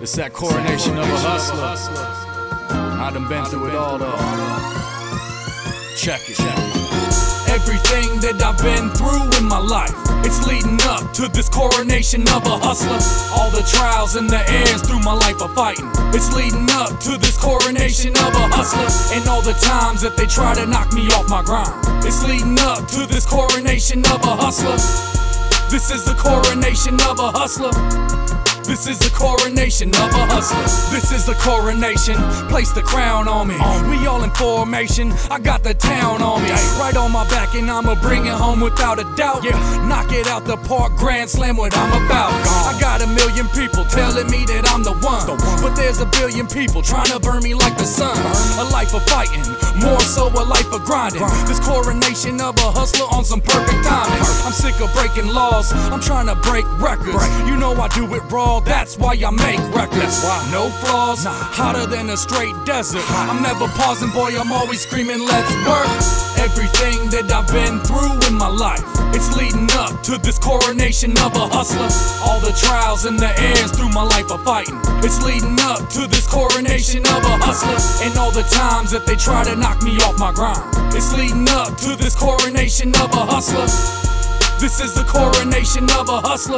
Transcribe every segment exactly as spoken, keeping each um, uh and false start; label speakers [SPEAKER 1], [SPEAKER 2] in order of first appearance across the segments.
[SPEAKER 1] It's that coronation of a hustler. I done been through it all though. Check it. Everything that I've been through in my life, it's leading up to this coronation of a hustler. All the trials and the errors through my life of fighting, it's leading up to this coronation of a hustler. And all the times that they try to knock me off my grind, it's leading up to this coronation of a hustler. This is the coronation of a hustler. This is the coronation of a hustler. This is the coronation. Place the crown on me. We all in formation. I got the town on me. Right on my back, and I'ma bring it home without a doubt. Yeah, knock it out the park, grand slam what I'm about. I got a million people telling me that I'm the one, but there's a billion people trying to burn me like the sun. A life of fighting, more so a life of grinding. This coronation of a hustler on some perfect timing. I'm sick of breaking laws, I'm trying to break records. You know I do it raw, that's why I make records. No flaws, hotter than a straight desert. I'm never pausing, boy, I'm always screaming, let's work. Everything that I've been through in my life, it's leading up to this coronation of a hustler. All the trials and the errors through my life of fighting, it's leading up to this coronation of a hustler. And all the times that they try to knock me off my grind, it's leading up to this coronation of a hustler. This is the coronation of a hustler.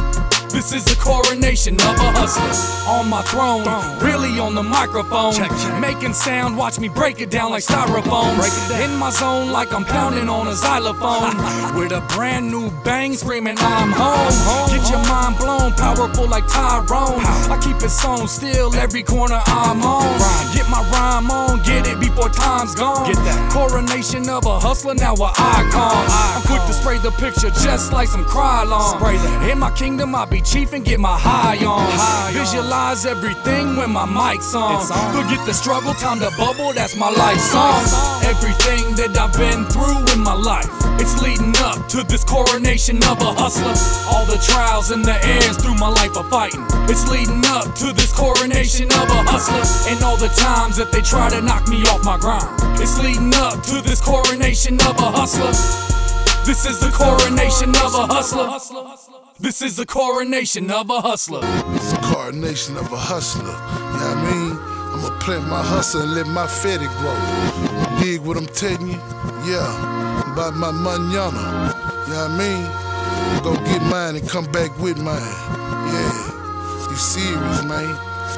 [SPEAKER 1] This is the coronation of a hustler. On my throne, really on the microphone, making sound, watch me break it down like styrofoam. In my zone like I'm pounding on a xylophone, with a brand new bang screaming I'm home. Get your mind blown, powerful like Tyrone. I keep it sewn still every corner I'm on. Get my rhyme on, get it before time's gone. Coronation of a hustler, now an icon. I'm quick to spray the picture just like some Krylon. In my kingdom I be chief and get my high on. High Visualize on. Everything when my mic's on. on. Forget the struggle, time to bubble, that's my life song. Everything that I've been through in my life, it's leading up to this coronation of a hustler. All the trials and the errors through my life of fighting, it's leading up to this coronation of a hustler. And all the times that they try to knock me off my grind, it's leading up to this coronation of a hustler. This is the coronation of a hustler. This is the coronation of a hustler.
[SPEAKER 2] It's the coronation of a hustler. You know what I mean? I'ma plant my hustle and let my fetty grow. Dig what I'm telling you? Yeah, about my manana. You know what I mean? Go get mine and come back with mine. Yeah, be serious, man.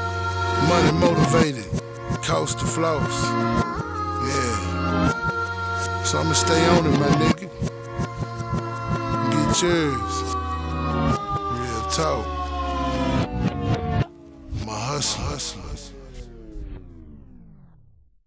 [SPEAKER 2] Money motivated, coast to flows. Yeah, so I'ma stay on it, my nigga. Get yours. Real talk. My hustle, hustler.